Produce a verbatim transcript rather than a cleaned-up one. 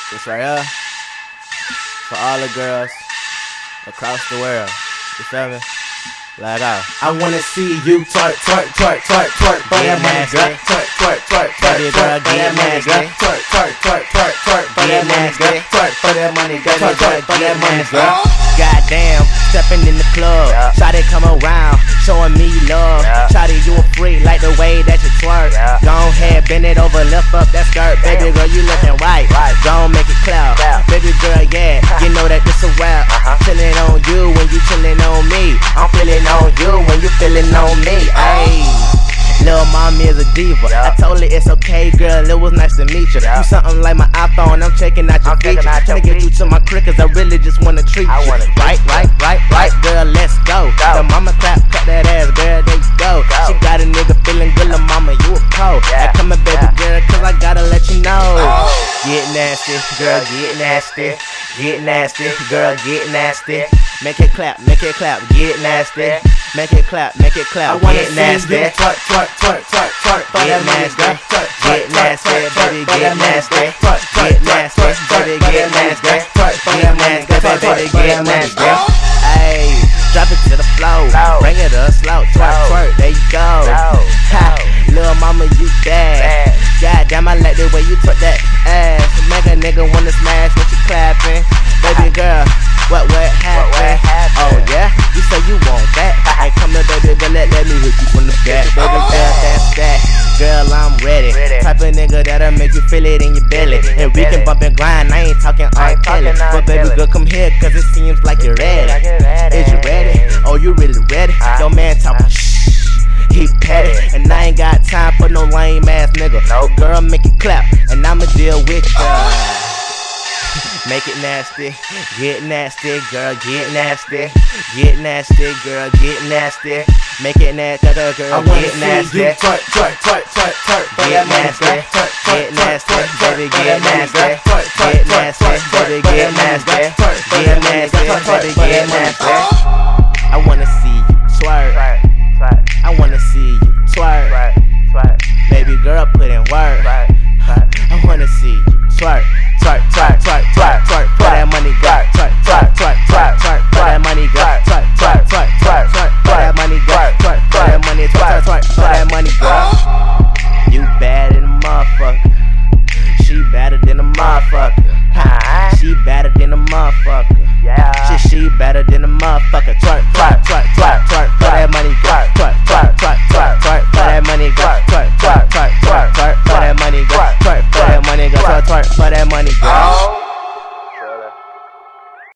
This right here for all the girls across the world. You feel me? Let go. I wanna see you twerk, twerk, twerk, twerk, twerk, for that money, girl. Twerk, twerk, twerk, twerk, twerk, for that money, girl. Twerk, twerk, twerk, twerk, twerk, for that money, girl. Twerk for that money, girl. Twerk, twerk, for that money, girl. Goddamn, stepping in the club, yeah. Shawty come around, showing me love. Yeah. Shawty, you a freak, like the way that you twerk. Yeah. Go ahead, bend it over, lift up that skirt. Damn. Baby girl, you looking right, right. Go make it clear. Yeah. Baby girl, yeah, you know that this a rap. Uh-huh. Chillin' on you when you chillin' on me. I'm feeling on you when you feeling on me. Ayy. Lil' mommy is a diva. Yeah. I told her it's okay, girl, it was nice to meet you. Yeah. You something like my iPhone, I'm checking out your features. Tryna get you to my crib, cause I really just wanna treat you. Right, right, right, right, girl, let's go. go. The mama clap, cut that ass, girl, there you go. go. She got a nigga feeling good, lil' mama, you a pro. Yeah. I come a baby yeah. girl, cause I gotta let you know. Oh. Get nasty, girl, get nasty. Get nasty, girl, get nasty. Make it clap, make it clap, get nasty. Make it clap, make it clap, get nasty. Twerk, twerk, twerk, twerk, twerk, get nasty. Get nasty, baby, get nasty. Get nasty, baby, get nasty. Get nasty, baby, get nasty. Ayy, drop it to the floor, bring it up slow. Twerk, twerk, there you go. Ha, lil' mama, you bad. Goddamn, I like the way you twerk that ass. Make a nigga wanna smash when you clapping. Baby girl, what what happened? Oh yeah, you say you want that. Hey, come here, baby, but let, let me hit you from the back. Baby girl, that's that. Girl, I'm ready. Type of nigga that'll make you feel it in your belly. And we can bump and grind, I ain't talking R. Kelly. But baby girl, come here, cause it seems like you're ready. Is you ready? Oh, you really ready? Your man talking shh, he petty. And I ain't got time for no lame ass nigga. Girl, make it clap, and I'ma deal with ya. Make it nasty, get nasty, girl, get nasty. Get nasty, girl, get nasty. Make it nasty, girl, get nasty. Twerk, twerk, twerk, twerk, twerk, get nasty. Get nasty, baby, get nasty. Get nasty, baby, get nasty. Get nasty, baby, get nasty. I wanna see you twerk. I wanna see you twerk. Baby girl, put in work. I wanna see you twerk. Twerk, twerk, twerk, twerk, twerk, for that money, girl. Twerk, twerk, twerk, twerk, twerk, for that money, girl. Twerk, twerk, twerk, twerk, twerk, for that money, girl. Twerk, for that money, twerk, twerk, for that money, girl. You bad than a motherfucker. She better than a motherfucker. She better than a motherfucker. She she better than a motherfucker. Twerk, twerk, twerk, twerk, twerk, for that money, girl. Twerk, twerk, twerk, twerk, twerk, for that money, girl. Twerk, twerk, twerk, twerk, twerk, for that money, girl. Twerk, for that money, girl. Twerk, for that money, girl.